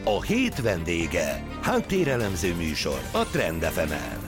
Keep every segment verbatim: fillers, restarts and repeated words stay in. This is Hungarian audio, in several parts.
A hét vendége. Háttérelemző műsor a Trend ef emen.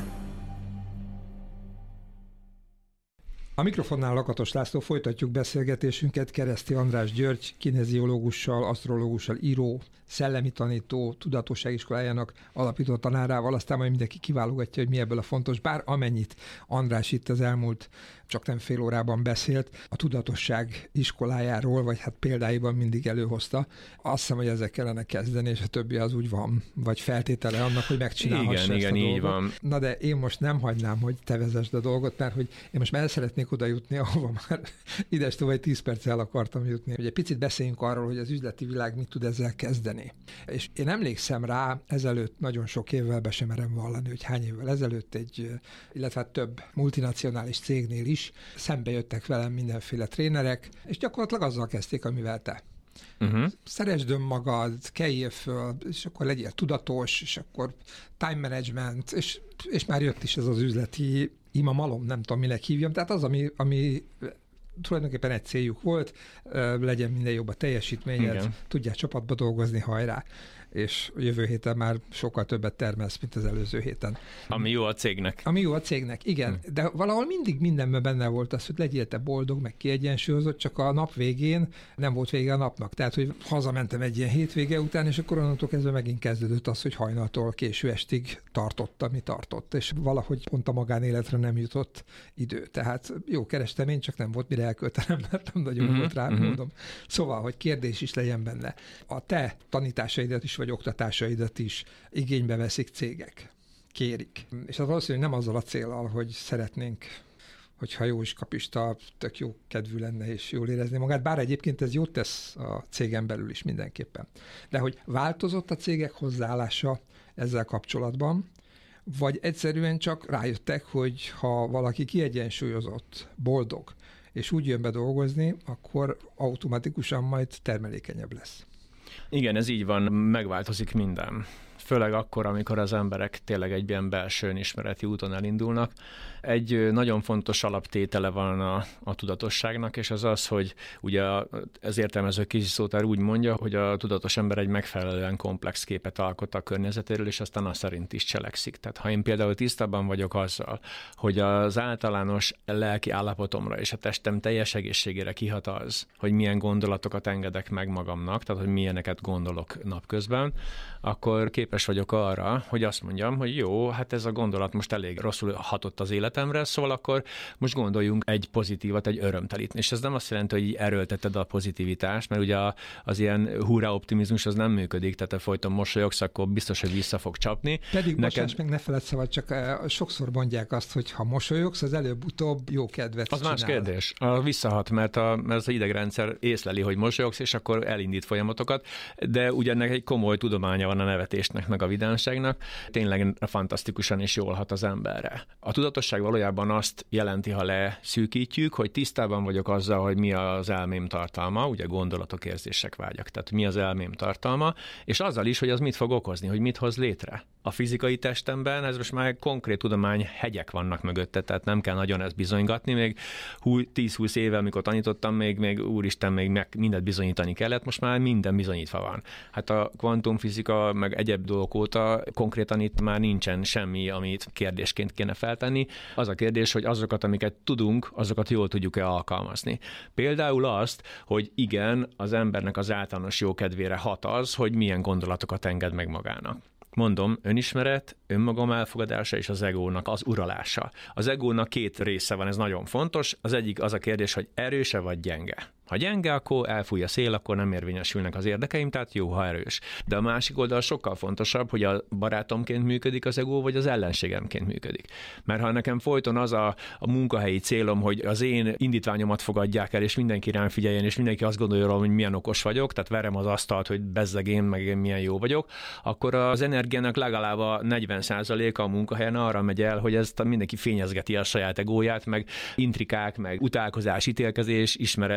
A mikrofonnál Lakatos László, folytatjuk beszélgetésünket Kereszti András György, kineziológussal, asztrológussal, író, szellemi tanító, tudatosságiskolájának alapító tanárával, aztán majd mindenki kiválogatja, hogy mi ebből a fontos, bár amennyit András itt az elmúlt csak nem fél órában beszélt, a tudatosság iskolájáról, vagy hát példáiban mindig előhozta. Azt hiszem, hogy ezzel kellene kezdeni, és a többi az úgy van, vagy feltétele annak, hogy megcsinálhassa igen, ezt igen, a így dolgot. van. Na de én most nem hagynám, hogy te vezesd a dolgot, mert hogy én most már el szeretnék oda jutni, ahova már idestől vagy tíz perccel akartam jutni. Ugye picit beszéljünk arról, hogy az üzleti világ mit tud ezzel kezdeni. És én emlékszem rá, ezelőtt nagyon sok évvel be sem merem vallani, hogy hány évvel ezelőtt egy, illetve több multinacionális cégnél is szembe jöttek velem mindenféle trénerek, és gyakorlatilag azzal kezdték, amivel te. Uh-huh. Szeresd önmagad, keljél föl, és akkor legyél tudatos, és akkor time management, és, és már jött is ez az üzleti imamalom, nem tudom, minek hívjam. Tehát az, ami, ami tulajdonképpen egy céljuk volt, legyen minden jobb a teljesítményed, igen. Tudjál csapatba dolgozni, hajrá, és jövő héten már sokkal többet termelsz, mint az előző héten. Ami jó a cégnek. Ami jó a cégnek, igen. Hmm. De valahol mindig mindenben benne volt az, hogy legyél te boldog, meg kiegyensúlyozott, csak a nap végén nem volt vége a napnak. Tehát, hogy hazamentem egy ilyen hétvége után, és akkor onnantól kezdve megint kezdődött az, hogy hajnaltól késő estig tartott, ami tartott, és valahogy pont a magánéletre nem jutott idő. Tehát jó, kerestem én, csak nem volt mire elköltenem, mert nem nagyon mm-hmm. volt rá mm-hmm. módom. Szóval, hogy kérdés is legyen benne. A te tanításaidat is, vagy oktatásaidat is igénybe veszik cégek. Kérik. És az valószínűleg nem azzal a céllal, hogy szeretnénk, hogyha jó is kapista, tök jó kedvű lenne, és jól érezni magát, bár egyébként ez jót tesz a cégen belül is mindenképpen. De hogy változott a cégek hozzáállása ezzel kapcsolatban, vagy egyszerűen csak rájöttek, hogy ha valaki kiegyensúlyozott, boldog, és úgy jön be dolgozni, akkor automatikusan majd termelékenyebb lesz. Igen, ez így van, megváltozik minden. Főleg akkor, amikor az emberek tényleg egy ilyen belső önismereti úton elindulnak. Egy nagyon fontos alaptétele van a, a tudatosságnak, és az az, hogy ugye az értelmező Kizsi-Szótár úgy mondja, hogy a tudatos ember egy megfelelően komplex képet alkot a környezetéről, és aztán azt szerint is cselekszik. Tehát ha én például tisztában vagyok azzal, hogy az általános lelki állapotomra és a testem teljes egészségére kihat az, hogy milyen gondolatokat engedek meg magamnak, tehát hogy milyeneket gondolok napközben, akkor képes vagyok arra, hogy azt mondjam, hogy jó, hát ez a gondolat most elég rosszul hatott az életemre, szóval akkor most gondoljunk egy pozitívat, egy örömtelit. És ez nem azt jelenti, hogy így erőlteted a pozitivitást, mert ugye az ilyen hurrá optimizmus az nem működik, tehát ha folyton mosolyogsz, akkor biztos, hogy vissza fog csapni. Pedig Neked... most meg ne feledd szabad, csak uh, sokszor mondják azt, hogy ha mosolyogsz, az előbb-utóbb jó kedvet az csinál. Más kérdés. A visszahat, mert, a, mert az idegrendszer észleli, hogy mosolyogsz, és akkor elindít folyamatokat, de ugye ennek egy komoly tudománya van a nevetésnek, meg a vidámságnak, tényleg fantasztikusan és jól hat az emberre. A tudatosság valójában azt jelenti, ha leszűkítjük, hogy tisztában vagyok azzal, hogy mi az elmém tartalma, ugye gondolatok, érzések, vágyak, tehát mi az elmém tartalma, és azzal is, hogy az mit fog okozni, hogy mit hoz létre. A fizikai testemben ez most már konkrét tudomány hegyek vannak mögötte, tehát nem kell nagyon ezt bizonygatni, még tíz-húsz éve, amikor tanítottam, még, még úristen, még meg mindent bizonyítani kellett, most már minden bizonyítva van. Hát a kvantumfizika, meg egyéb dolgok óta konkrétan itt már nincsen semmi, amit kérdésként kéne feltenni. Az a kérdés, hogy azokat, amiket tudunk, azokat jól tudjuk-e alkalmazni. Például azt, hogy igen, az embernek az általános jókedvére hat az, hogy milyen gondolatokat enged meg magának. Mondom, önismeret, önmagam elfogadása és az egónak az uralása. Az egónak két része van, ez nagyon fontos. Az egyik az a kérdés, hogy erőse vagy gyenge. Ha gyenge, akkor elfúj a szél, akkor nem érvényesülnek az érdekeim, tehát jó, ha erős. De a másik oldal sokkal fontosabb, hogy a barátomként működik az egó, vagy az ellenségemként működik. Mert ha nekem folyton az a, a munkahelyi célom, hogy az én indítványomat fogadják el, és mindenki rám figyeljen, és mindenki azt gondolja rólam, hogy milyen okos vagyok, tehát verem az asztalt, hogy bezzeg én, meg én milyen jó vagyok, akkor az energiának legalább a negyven százaléka a munkahelyen arra megy el, hogy ezt mindenki fényezgeti a saját egóját, meg intrikák, meg utálkozás, ítélkezés, ismered, tehát hogy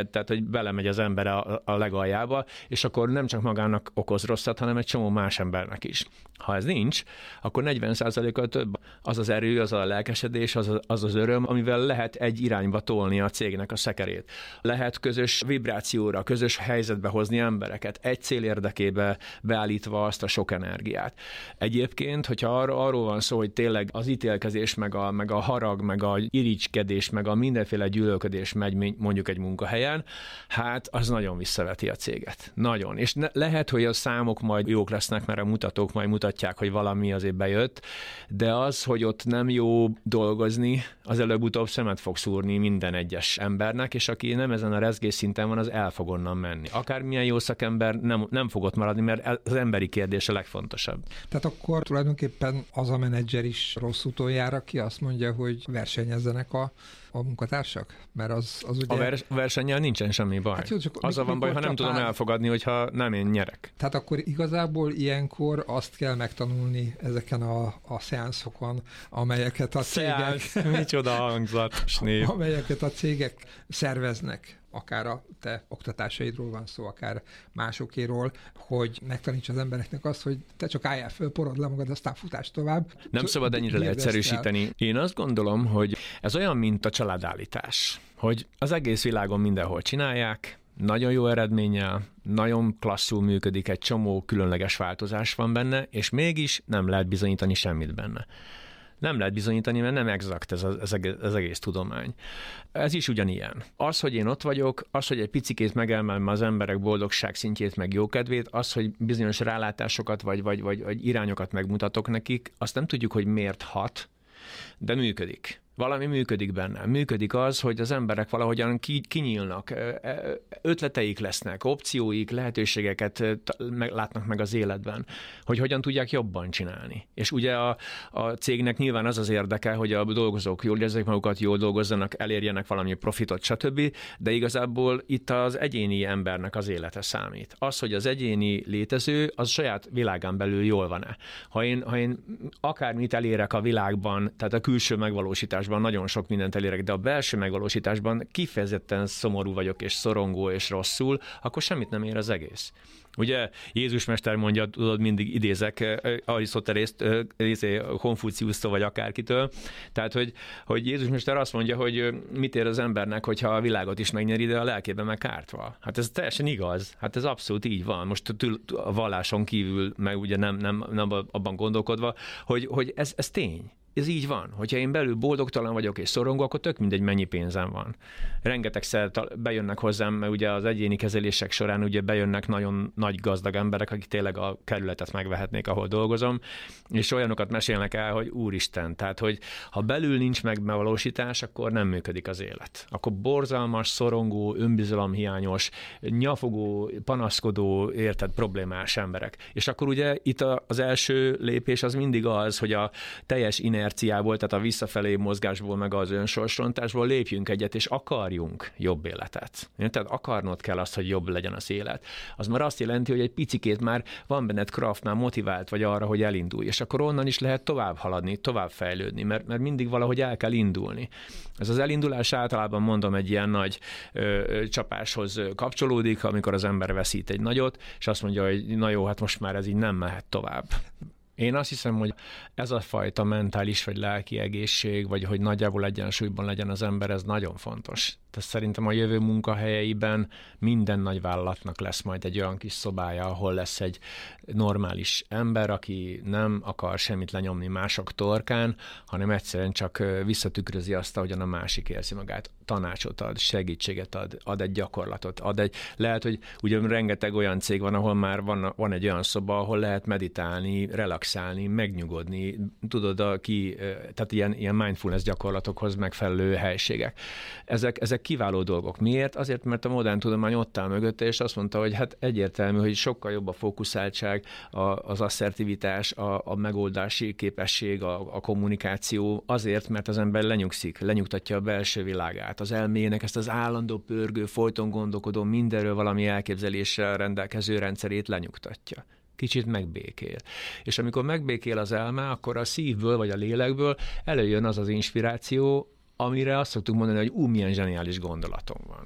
belemegy az ember a, a legaljába, és akkor nem csak magának okoz rosszat, hanem egy csomó más embernek is. Ha ez nincs, akkor negyven százalékkal több az az erő, az a lelkesedés, az, az az öröm, amivel lehet egy irányba tolni a cégnek a szekerét. Lehet közös vibrációra, közös helyzetbe hozni embereket, egy cél érdekébe beállítva azt a sok energiát. Egyébként, hogyha ar- arról van szó, hogy tényleg az ítélkezés, meg a, meg a harag, meg a irigykedés, meg a mindenféle gyűlölködés megy mondjuk egy munkahelyen, hát az nagyon visszaveti a céget. Nagyon. És ne, lehet, hogy a számok majd jók lesznek, mert a mutatók majd mutatják, hogy valami azért bejött, de az, hogy ott nem jó dolgozni, az előbb-utóbb szemet fog szúrni minden egyes embernek, és aki nem ezen a rezgés szinten van, az el fog onnan menni. Akármilyen jó szakember nem, nem fog ott maradni, mert az emberi kérdés a legfontosabb. Tehát akkor tulajdonképpen az a menedzser is rossz úton jár, aki azt mondja, hogy versenyezzenek a, a munkatársak? Mert az, az ugye... A vers- versennyel nincsen semmi baj. Hát jó, csak az a van baj, ha nem tudom elfogadni, hogyha nem én nyerek. Tehát akkor igazából ilyenkor azt kell megtanulni ezeken a, a szeánszokon, amelyeket a cégek... Szeánsz, micsoda hangzatos név. Amelyeket a cégek szerveznek, akár a te oktatásaidról van szó, akár másokéról, hogy megtaníts az embereknek azt, hogy te csak álljál föl, porod le magad, aztán futás tovább. Nem szabad ennyire leegyszerűsíteni. Én azt gondolom, hogy ez olyan, mint a családállítás, hogy az egész világon mindenhol csinálják, nagyon jó eredménnyel, nagyon klasszul működik, egy csomó különleges változás van benne, és mégis nem lehet bizonyítani semmit benne. Nem lehet bizonyítani, mert nem exakt ez az, az egész tudomány. Ez is ugyanilyen. Az, hogy én ott vagyok, az, hogy egy picikét megemelem az emberek boldogság szintjét, meg jókedvét, az, hogy bizonyos rálátásokat vagy, vagy, vagy, vagy irányokat megmutatok nekik, azt nem tudjuk, hogy miért hat, de működik. Valami működik benne. Működik az, hogy az emberek valahogyan kinyílnak, ötleteik lesznek, opcióik, lehetőségeket látnak meg az életben, hogy hogyan tudják jobban csinálni. És ugye a, a cégnek nyilván az az érdeke, hogy a dolgozók jól érezzék magukat, jól dolgozzanak, elérjenek valami profitot, stb., de igazából itt az egyéni embernek az élete számít. Az, hogy az egyéni létező, az saját világán belül jól van-e. Ha én, ha én akármit elérek a világban, tehát a külső megvalósítás nagyon sok mindent elérek, de a belső megvalósításban kifejezetten szomorú vagyok, és szorongó, és rosszul, akkor semmit nem ér az egész. Ugye Jézus mester mondja, tudod, mindig idézek Arisztotelészt, Konfuciusztól vagy akárkitől, tehát, hogy, hogy Jézus mester azt mondja, hogy mit ér az embernek, hogyha a világot is megnyeri, de a lelkében meg kárt van. Hát ez teljesen igaz, hát ez abszolút így van. Most a valláson kívül, meg ugye nem, nem, nem abban gondolkodva, hogy, hogy ez, ez tény. Ez így van. Hogyha én belül boldogtalan vagyok és szorongó, akkor tök mindegy, mennyi pénzem van. Rengetegszer bejönnek hozzám, mert ugye az egyéni kezelések során ugye bejönnek nagyon nagy gazdag emberek, akik tényleg a kerületet megvehetnék, ahol dolgozom, és olyanokat mesélnek el, hogy úristen, tehát, hogy ha belül nincs megvalósítás, akkor nem működik az élet. Akkor borzalmas, szorongó, önbizalomhiányos, nyafogó, panaszkodó, érted, problémás emberek. És akkor ugye itt az első lépés az mindig az, hogy a teljes inerciából, tehát a visszafelé mozgásból, meg az önsorsrontásból lépjünk egyet, és akarjunk jobb életet. Tehát akarnod kell azt, hogy jobb legyen az élet. Az már azt jelenti, hogy egy picikét már van benned kraft, már motivált vagy arra, hogy elindulj, és akkor onnan is lehet tovább haladni, tovább fejlődni, mert, mert mindig valahogy el kell indulni. Ez az elindulás általában, mondom, egy ilyen nagy ö, ö, csapáshoz kapcsolódik, amikor az ember veszít egy nagyot, és azt mondja, hogy na jó, hát most már ez így nem mehet tovább. Én azt hiszem, hogy ez a fajta mentális vagy lelki egészség, vagy hogy nagyjából egyensúlyban legyen az ember, ez nagyon fontos. Tehát szerintem a jövő munkahelyeiben minden nagyvállalatnak lesz majd egy olyan kis szobája, ahol lesz egy normális ember, aki nem akar semmit lenyomni mások torkán, hanem egyszerűen csak visszatükrözi azt, ahogyan a másik érzi magát. Tanácsot ad, segítséget ad, ad egy gyakorlatot, ad egy, lehet, hogy ugye rengeteg olyan cég van, ahol már van, van egy olyan szoba, ahol lehet meditálni, relaxálni, megnyugodni, tudod, a ki, tehát ilyen, ilyen mindfulness gyakorlatokhoz megfelelő helységek. Ezek, ezek kiváló dolgok. Miért? Azért, mert a modern tudomány ott áll mögötte, és azt mondta, hogy hát egyértelmű, hogy sokkal jobb a fókuszáltság, a, az asszertivitás, a, a megoldási képesség, a, a kommunikáció, azért, mert az ember lenyugszik, lenyugtatja a belső világát, az elmének ezt az állandó pörgő, folyton gondolkodó, mindenről valami elképzeléssel rendelkező rendszerét lenyugtatja. Kicsit megbékél. És amikor megbékél az elme, akkor a szívből vagy a lélekből előjön az az inspiráció, amire azt szoktuk mondani, hogy ú, milyen zseniális gondolatom van.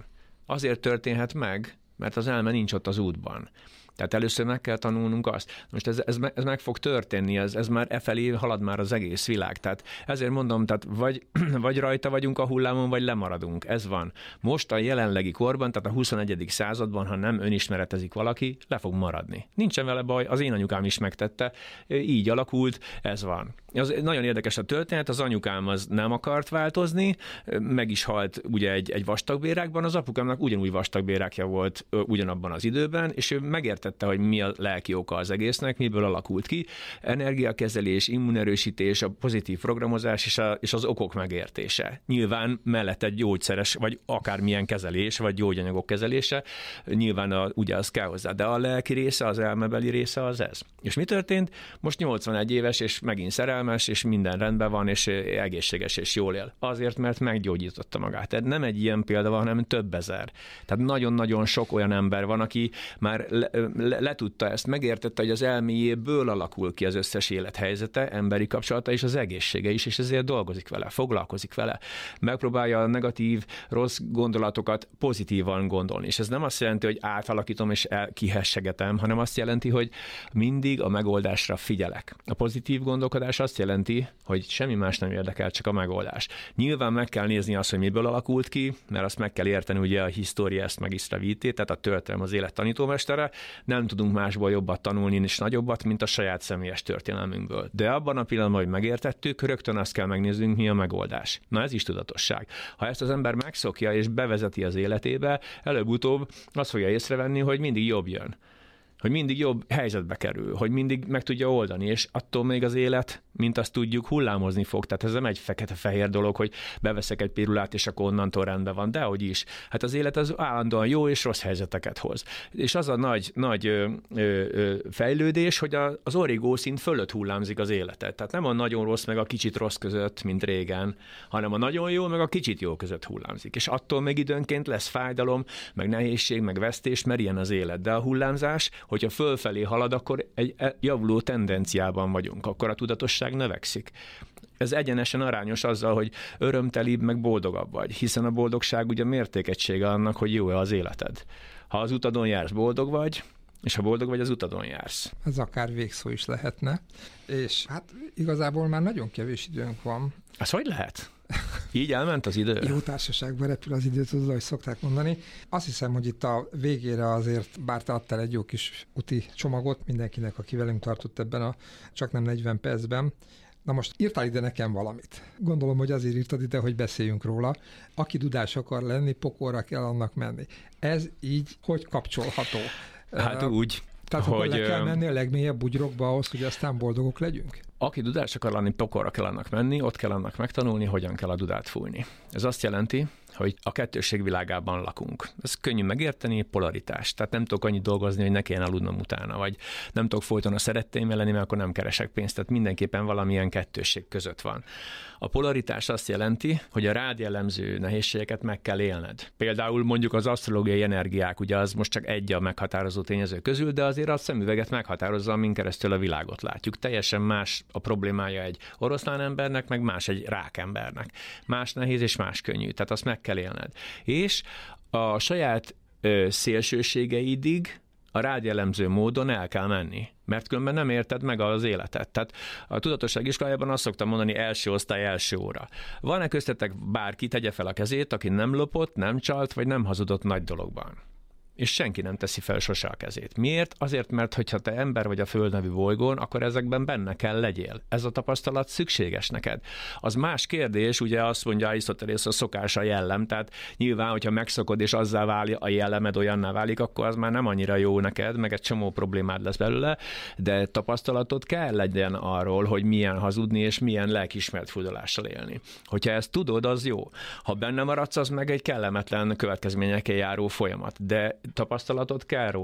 Azért történhet meg, mert az elme nincs ott az útban. Tehát először meg kell tanulnunk azt. Most ez, ez, ez meg fog történni, ez, ez már e felé halad már az egész világ. Tehát ezért mondom, tehát vagy, vagy rajta vagyunk a hullámon, vagy lemaradunk. Ez van. Most a jelenlegi korban, tehát a huszonegyedik században, ha nem önismeretezik valaki, le fog maradni. Nincsen vele baj, az én anyukám is megtette, így alakult, ez van. Az nagyon érdekes a történet, az anyukám az nem akart változni, meg is halt ugye egy, egy vastagbérákban, az apukámnak ugyanúgy vastagbérákja volt ugyanabban az időben, és ő megértette, hogy mi a lelki oka az egésznek, miből alakult ki. Energiakezelés, immunerősítés, a pozitív programozás és, a, és az okok megértése. Nyilván mellett egy gyógyszeres, vagy akármilyen kezelés, vagy gyógyanyagok kezelése, nyilván a, ugye az kell hozzá, de a lelki része, az elmebeli része az ez. És mi történt? Most nyolcvanegy éves, és megint szerelmes, és minden rendben van, és egészséges, és jól él. Azért, mert meggyógyította magát. Tehát nem egy ilyen példa van, hanem több ezer. Tehát nagyon-nagyon sok olyan ember van, aki már le, le, le tudta ezt, megértette, hogy az elméjéből alakul ki az összes élethelyzete, emberi kapcsolata és az egészsége is, és ezért dolgozik vele, foglalkozik vele. Megpróbálja a negatív, rossz gondolatokat pozitívan gondolni. És ez nem azt jelenti, hogy átalakítom és kihessegetem, hanem azt jelenti, hogy mindig a megoldásra figyelek. A pozitív gondolkodás azt jelenti, hogy semmi más nem érdekel, csak a megoldás. Nyilván meg kell nézni azt, hogy miből alakult ki, mert azt meg kell érteni, ugye a história ezt megistra vitae, tehát a történelem az élet tanítómestere, nem tudunk másból jobbat tanulni és nagyobbat, mint a saját személyes történelmünkből. De abban a pillanatban, hogy megértettük, rögtön azt kell megnéznünk, mi a megoldás. Na ez is tudatosság. Ha ezt az ember megszokja és bevezeti az életébe, előbb-utóbb azt fogja észrevenni, hogy mindig jobb jön. Hogy mindig jobb helyzetbe kerül, hogy mindig meg tudja oldani, és attól még az élet, mint azt tudjuk, hullámozni fog. Tehát ez nem egy fekete-fehér dolog, hogy beveszek egy pirulát, és akkor onnantól rendben van, dehogy is. Hát az élet az állandóan jó és rossz helyzeteket hoz. És az a nagy, nagy ö, ö, fejlődés, hogy a, az origó szint fölött hullámzik az életet. Tehát nem a nagyon rossz meg a kicsit rossz között, mint régen, hanem a nagyon jó meg a kicsit jó között hullámzik. És attól még időnként lesz fájdalom, meg nehézség, meg vesztés, mert ilyen az élet. De a hullámzás, hogyha fölfelé halad, akkor egy javuló tendenciában vagyunk, akkor a tudatosság növekszik. Ez egyenesen arányos azzal, hogy örömtelibb, meg boldogabb vagy, hiszen a boldogság ugye mértékegysége annak, hogy jó-e az életed. Ha az utadon jársz, boldog vagy, és ha boldog vagy, az utadon jársz. Ez akár végszó is lehetne, és hát igazából már nagyon kevés időnk van. Ez hogy lehet? Így elment az idő? Jó társaságban repül az idő, tudod, ahogy szokták mondani. Azt hiszem, hogy itt a végére azért, bár te adtál egy jó kis úti csomagot mindenkinek, aki velünk tartott ebben a csak nem negyven percben. Na most írtál ide nekem valamit. Gondolom, hogy azért írtad ide, hogy beszéljünk róla. Aki dudás akar lenni, pokolra kell annak menni. Ez így hogy kapcsolható? Hát uh, úgy, Tehát hogy... akkor le kell menni a legmélyebb bugyrokba ahhoz, hogy aztán boldogok legyünk? Aki dudás akar lenni, pokolra kell annak menni, ott kell annak megtanulni, hogyan kell a dudát fújni. Ez azt jelenti, hogy a kettősség világában lakunk. Ez könnyű megérteni, polaritás. Tehát nem tudok annyit dolgozni, hogy ne kelljen aludnom utána, vagy nem tudok folyton a szeretteimmel lenni, mert akkor nem keresek pénzt. Tehát mindenképpen valamilyen kettősség között van. A polaritás azt jelenti, hogy a rád jellemző nehézségeket meg kell élned. Például mondjuk az asztrológiai energiák, ugye az most csak egy a meghatározó tényező közül, de azért a szemüveget meghatározza, amin keresztül a világot látjuk. Teljesen más a problémája egy oroszlán embernek, meg más egy rákembernek. Más nehéz és más könnyű. Tehát azt meg kell élned. És a saját ö, szélsőségeidig a rád jellemző módon el kell menni, mert különben nem érted meg az életet. Tehát a tudatosság iskolájában azt szoktam mondani, első osztály, első óra. Van-e köztetek bárki, tegye fel a kezét, aki nem lopott, nem csalt, vagy nem hazudott nagy dologban? És senki nem teszi fel sose a kezét. Miért? Azért, mert hogyha te ember vagy a Föld nevű bolygón, akkor ezekben benne kell legyél. Ez a tapasztalat szükséges neked. Az más kérdés, ugye azt mondja Arisztotelész, a szokás a jellem, tehát nyilván, hogyha megszokod és azzá válik, a jellemed olyanná válik, akkor az már nem annyira jó neked, meg egy csomó problémád lesz belőle, de tapasztalatod kell legyen arról, hogy milyen hazudni és milyen lelkiismeret furdalással élni. Hogyha ezt tudod, az jó. Ha benne maradsz, az meg egy kellemetlen következményekkel járó folyamat, de tapasztalatod kell róla.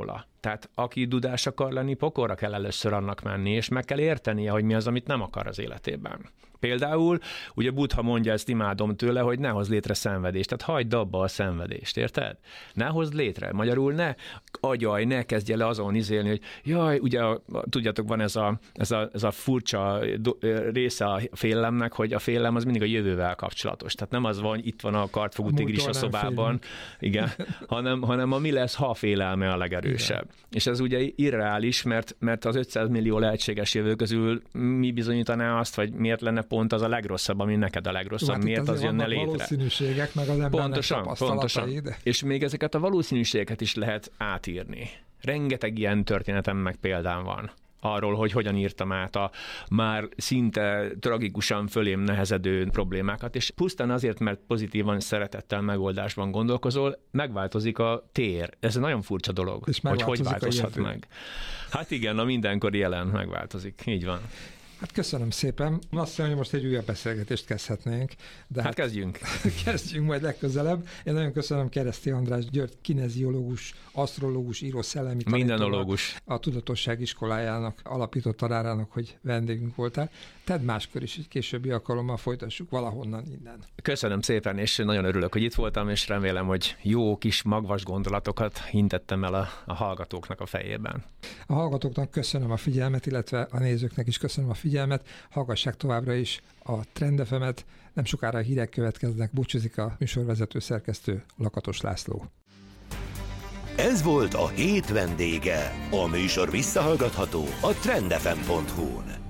Tehát aki dudás akar lenni, pokorra kell először annak menni, és meg kell értenie, hogy mi az, amit nem akar az életében. Például, ugye Buddha mondja, ezt imádom tőle, hogy ne hozz létre szenvedést, tehát hagyd abba a szenvedést, érted? Ne hozd létre. Magyarul ne agyalj, ne kezdj el azon izélni, hogy jaj, ugye, tudjátok, van ez a, ez a, ez a furcsa része a félelemnek, hogy a félelem az mindig a jövővel kapcsolatos. Tehát nem az van, hogy itt van a kartfogú tigris a szobában, igen, hanem, hanem a mi lesz, ha a félelme a legerősebb. Igen. És ez ugye irreális, mert, mert az ötszáz millió lehetséges jövő közül mi bizonyítaná azt, vagy miért lenne pont az a legrosszabb, ami neked a legrosszabb, hát miért az jönne létre. Valószínűségek, meg az embernek pontosan, tapasztalatai. Pontosan. És még ezeket a valószínűségeket is lehet átírni. Rengeteg ilyen történetem meg példán van arról, hogy hogyan írtam át a már szinte tragikusan fölém nehezedő problémákat, és pusztán azért, mert pozitívan, szeretettel, megoldásban gondolkozol, megváltozik a tér. Ez egy nagyon furcsa dolog, és hogy hogy változhat meg. Hát igen, a mindenkori jelen megváltozik. Így van. Hát köszönöm szépen. Azt hiszem, hogy most egy újabb beszélgetést kezdhetnénk. De hát, hát kezdjünk. Kezdjünk majd legközelebb. Én nagyon köszönöm Kereszti András György, kineziológus, asztrológus, író, szellemi mindenológus. A Tudatosság Iskolájának alapított tanárának, hogy vendégünk voltál. Tedd máskor is, egy későbbi alkalommal folytassuk valahonnan innen. Köszönöm szépen, és nagyon örülök, hogy itt voltam, és remélem, hogy jó kis magvas gondolatokat hintettem el a, a hallgatóknak a fejében. A hallgatóknak köszönöm a figyelmet, illetve a nézőknek is köszönöm a figyelmet. Hallgassák továbbra is a Trend ef emet. Nem sokára a hírek következnek. Búcsúzik a műsorvezető szerkesztő Lakatos László. Ez volt a hét vendége. A műsor visszahallgatható a trend ef em pont hu-n.